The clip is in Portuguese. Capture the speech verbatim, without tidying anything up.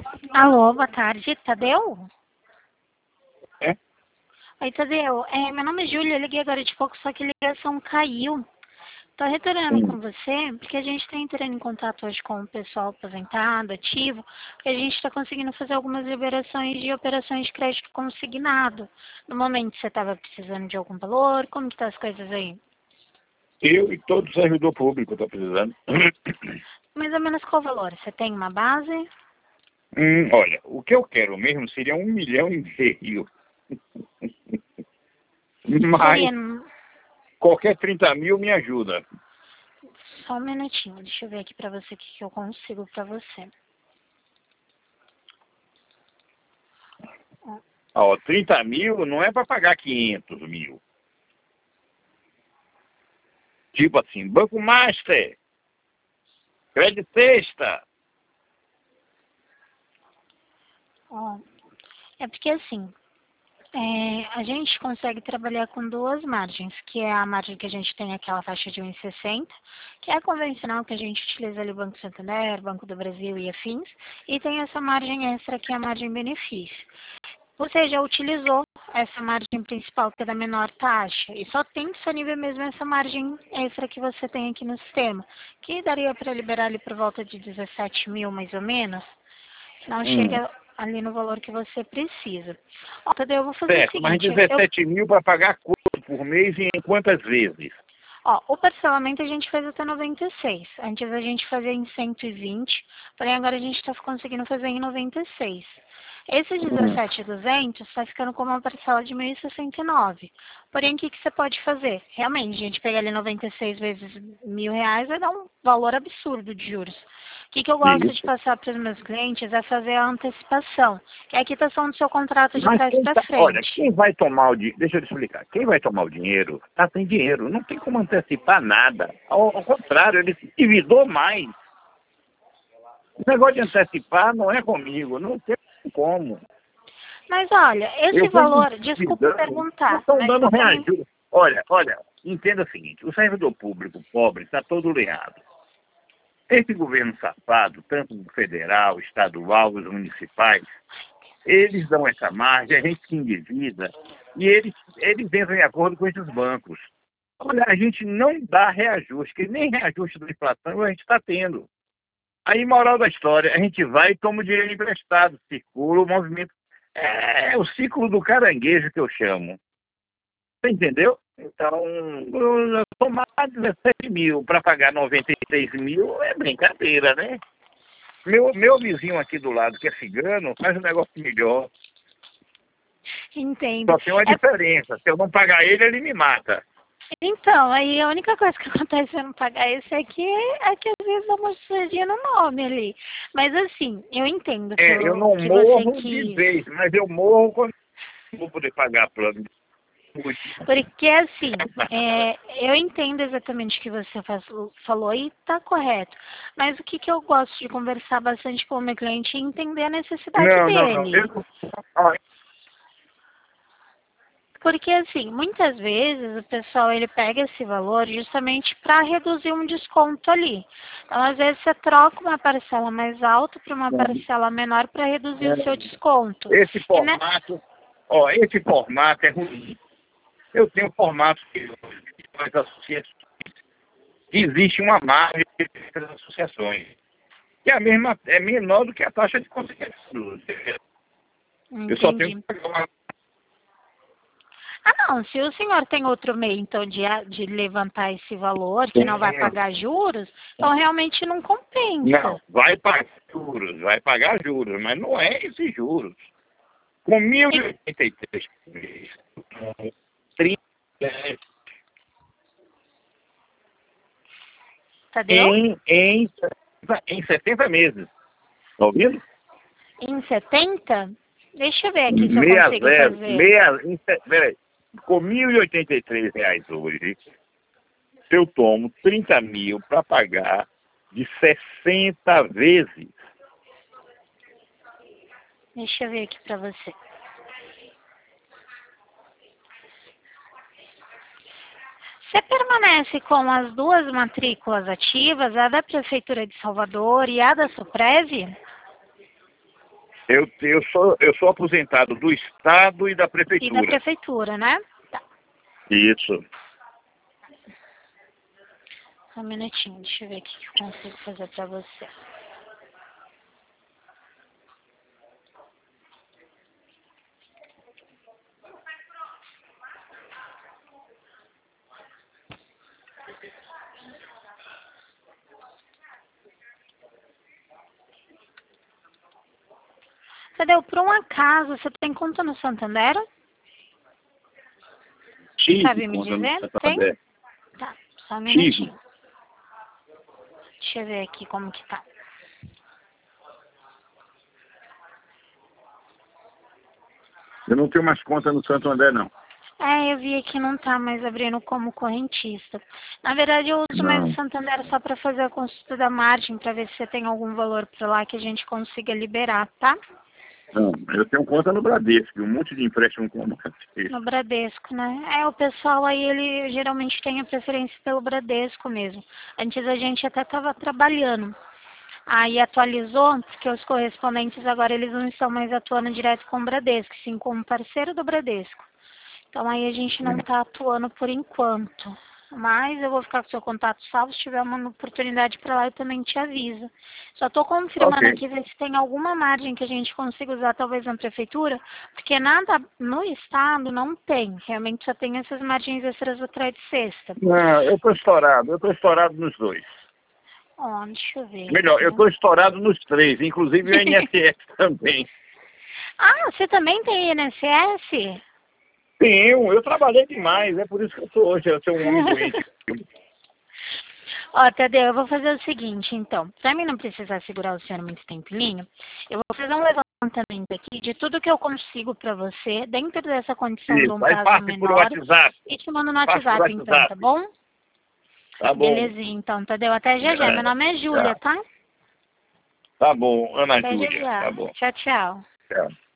Alô, boa tarde, Tadeu? É? Oi, Tadeu. É, meu nome é Júlia, eu liguei agora de pouco, só que a ligação caiu. Tô retornando Hum. com você, porque a gente está entrando em contato hoje com o pessoal aposentado, ativo, porque a gente está conseguindo fazer algumas liberações de operações de crédito consignado. No momento, você estava precisando de algum valor? Como que tá as coisas aí? Eu e todo servidor público estou precisando. Mais ou menos qual valor? Você tem uma base? Hum, olha, o que eu quero mesmo seria um milhão e meio. Mas Seria... num- qualquer trinta mil me ajuda. Só um minutinho, deixa eu ver aqui pra você o que que eu consigo pra você. Ó, trinta mil não é para pagar quinhentos mil. Tipo assim, Banco Master, Crédito Sexta. Ó, é porque assim, é, a gente consegue trabalhar com duas margens, que é a margem que a gente tem aquela faixa de um e sessenta, que é a convencional que a gente utiliza ali Banco Santander, Banco do Brasil e afins, e tem essa margem extra que é a margem benefício. Você já utilizou essa margem principal, que é da menor taxa, e só tem disponível mesmo essa margem extra que você tem aqui no sistema, que daria para liberar ali por volta de dezessete mil mais ou menos. Não Hum, chega ali no valor que você precisa. Ó, Tadeu, eu vou fazer o certo, mas seguinte, eu, dezessete mil para pagar quanto por mês e em quantas vezes? ó, o parcelamento a gente faz até noventa e seis. Antes a gente fazia em cento e vinte, porém agora a gente está conseguindo fazer em noventa e seis. Esse Hum, dezessete mil e duzentos está ficando com uma parcela de mil e sessenta e nove. Porém, o que, que você pode fazer? Realmente, a gente pega ali noventa e seis vezes mil reais, vai dar um valor absurdo de juros. O que, que eu gosto de isso. passar para os meus clientes é fazer a antecipação, que é a quitação do seu contrato de Mas trás quem para tá, olha, frente. quem vai tomar o dinheiro, deixa eu te explicar, quem vai tomar o dinheiro tá sem dinheiro, não tem como antecipar nada. Ao, ao contrário, ele se endividou mais. O negócio de antecipar não é comigo, não tem como. Mas olha, Eu esse venho valor, desculpa endividando, não perguntar, estão mas dando só para mim. reajuste. Olha, olha, entenda o seguinte, o servidor público pobre está todo errado. Esse governo safado, tanto o federal, estadual, os municipais, eles dão essa margem, a gente se endivida e eles, eles entram em acordo com esses bancos. Olha, a gente não dá reajuste, que nem reajuste da inflação a gente está tendo. Aí, moral da história, a gente vai e toma o dinheiro emprestado, circula o movimento. É o ciclo do caranguejo que eu chamo. Você entendeu? Então, eu- tomar dezessete mil para pagar noventa e seis mil é brincadeira, né? Meu, meu vizinho aqui do lado, que é cigano, faz um negócio melhor. Entendo. Só tem uma É, diferença. Se eu não pagar ele, ele me mata. então, aí a única coisa que acontece se eu não pagar isso é que, é que às vezes dá uma sujadinha no nome ali. Mas assim, eu entendo que, É, eu eu, não que você morro de quis. vez, mas eu morro quando eu vou poder pagar plano de saúde. Porque assim, é, eu entendo exatamente o que você faz- falou e está correto. Mas o que, que eu gosto de conversar bastante com o meu cliente é entender a necessidade Não, não, não. dele. Eu, ó, Porque assim, muitas vezes o pessoal ele pega esse valor justamente para reduzir um desconto ali. Então, às vezes você troca uma parcela mais alta para uma parcela menor para reduzir o seu desconto. esse E né, formato, ó, esse formato é ruim. Eu tenho formato que as associações. Existe uma margem entre as associações. Que é a mesma, é menor do que a taxa de conciliação. Eu só tenho que entendi. pagar uma. Ah, não, se o senhor tem outro meio, então, de, a- de levantar esse valor, que não vai pagar juros, então realmente não Não, compensa. vai pagar juros, vai pagar juros, mas não é esses juros. Com mil e E, oitenta e três por mês, trinta Tadeu? em, em, em setenta meses. Tá ouvindo? Em setenta? Deixa eu ver aqui se eu Meia consigo zero, fazer. meia, em se- peraí, com mil e oitenta e três reais hoje, eu tomo trinta mil para pagar de sessenta vezes. Deixa eu ver aqui pra você. Você permanece com as duas matrículas ativas, a da Prefeitura de Salvador e a da Suprev? Eu, eu, sou, eu sou aposentado do Estado e da E Prefeitura. da prefeitura, né? Tá. Isso. Só um minutinho, deixa eu ver o que eu consigo fazer pra você. Tadeu, por um acaso, você tem conta no Santander? Tive Sabe me conta no dizer? Santander. Tem? Tá, só um Tive. minutinho. Deixa eu ver aqui como que tá. Eu não tenho mais conta no Santander, não. É, eu vi aqui não tá mais abrindo como correntista. Na verdade, eu uso mais o Não. Santander só para fazer a consulta da margem, para ver se você tem algum valor por lá que a gente consiga liberar, tá? Não, eu tenho conta no Bradesco, um monte de empréstimo com o Bradesco. No Bradesco, né? É, o pessoal aí, ele geralmente tem a preferência pelo Bradesco mesmo. Antes a gente até estava trabalhando. Aí atualizou, porque os correspondentes agora eles não estão mais atuando direto com o Bradesco, sim como parceiro do Bradesco. Então aí a gente não está atuando por enquanto. Mas eu vou ficar com o seu contato salvo, se tiver uma oportunidade para lá eu também te aviso. Só estou confirmando Ok. aqui ver se tem alguma margem que a gente consiga usar talvez na prefeitura, porque nada no estado não tem. Realmente só tem essas margens extras do crédito sexta. Não, eu estou estourado, eu estou estourado nos dois. Ó, deixa eu ver Melhor, eu aqui. estou estourado nos três, inclusive o I N S S também. Ah, você também tem I N S S? Tenho, eu trabalhei demais, é por isso que eu sou hoje, eu sou um homem doente. Ó, Tadeu, eu vou fazer o seguinte, então. Pra mim não precisar segurar o senhor muito tempinho, eu vou fazer um levantamento aqui de tudo que eu consigo pra você, dentro dessa condição de um Isso, aí prazo passe por menor, WhatsApp. e te mando no Passe por WhatsApp, então, WhatsApp. tá bom? Tá bom. Belezinha, então, Tadeu. Até já já. Meu É, nome é Júlia, tá. tá? Tá bom, Ana Até já Júlia, tá já. bom. Tchau, tchau. Tchau.